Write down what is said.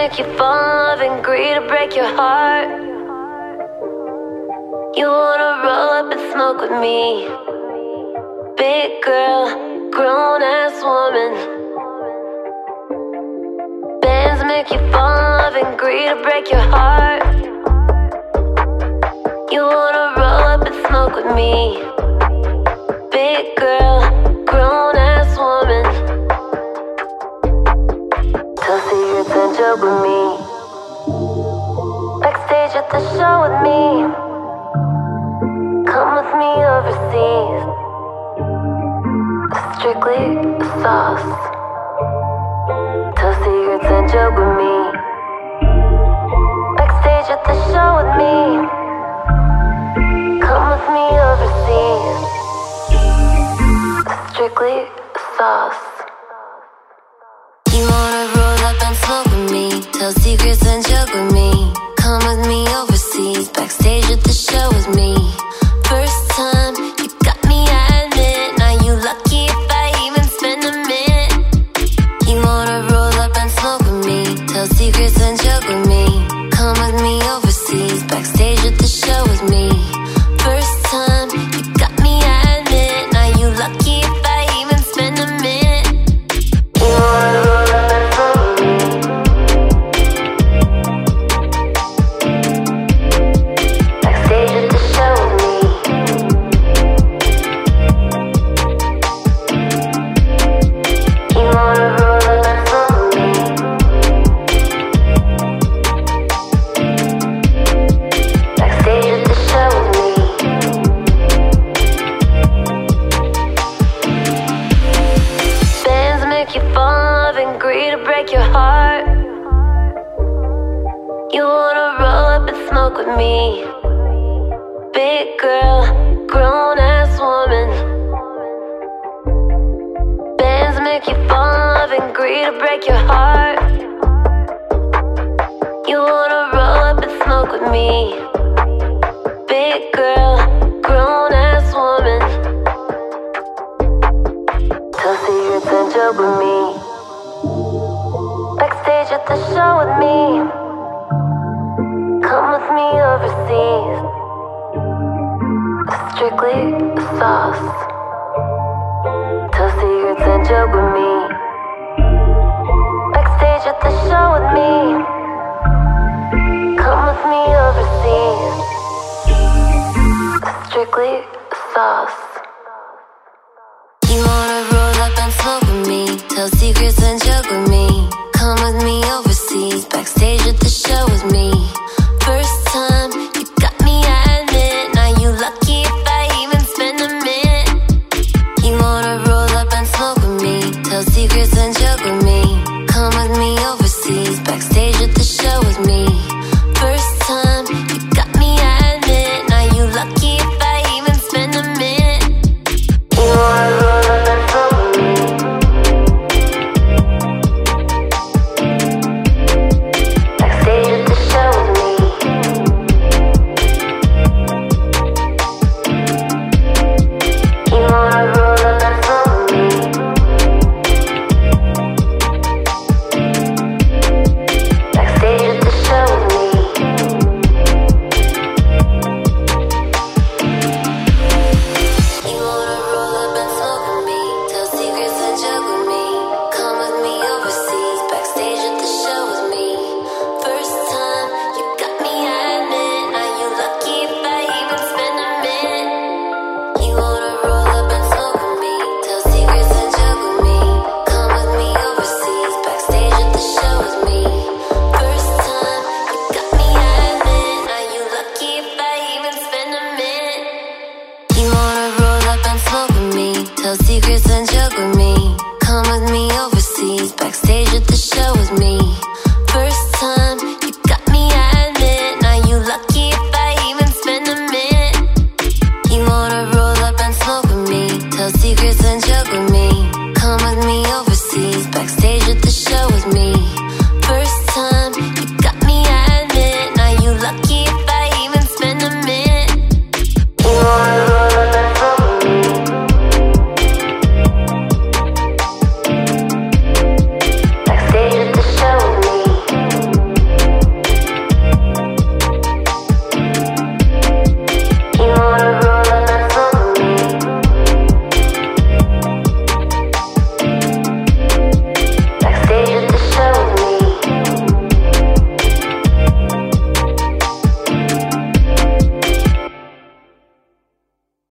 make you fall in love and agree to break your heart. You wanna roll up and smoke with me. Big girl, grown-ass woman. Bands make you fall in love and agree to break your heart. You wanna roll up and smoke with me. Big girl, grown-ass woman. Tell secrets and joke with me. Backstage at the show with me. Come with me overseas. Strictly sauce. Tell secrets and joke with me. Backstage at the show with me. Come with me overseas. Strictly sauce. You wanna roll up and smoke with me. Tell secrets and joke with me. Come with me overseas. Backstage at the show with me. First time you got me, I admit. Now you lucky if I even spend a minute. You wanna roll up and smoke with me. Tell secrets and joke with me. Come with me overseas. Backstage at the show with me. First time you got me, I admit. Now you lucky if I even spend a minute. You wanna roll up and smoke with me. Backstage at the show with me. You wanna roll up and smoke with me. Backstage at the show with me. Bands make you fall in love and agree to break your heart. You wanna roll up and smoke with me. Big girl, grown-ass woman. Bands make you fall in love and agree to break your heart. You wanna roll up and smoke with me. Big girl, grown-ass woman. Tell secrets and joke with me. Backstage at the show with me. Come with me overseas. Strictly sauce. Tell secrets and joke with me. Backstage at the show with me. Come with me overseas. Strictly sauce. You wanna roll up and smoke with me. Tell secrets and joke with me. Come with me overseas. Backstage at the show with me. First time you got me, I admit. Now you lucky if I even spend a minute. You wanna roll up and smoke with me. Tell secrets and joke with me. Come with me overseas. Backstage at the show with me. First time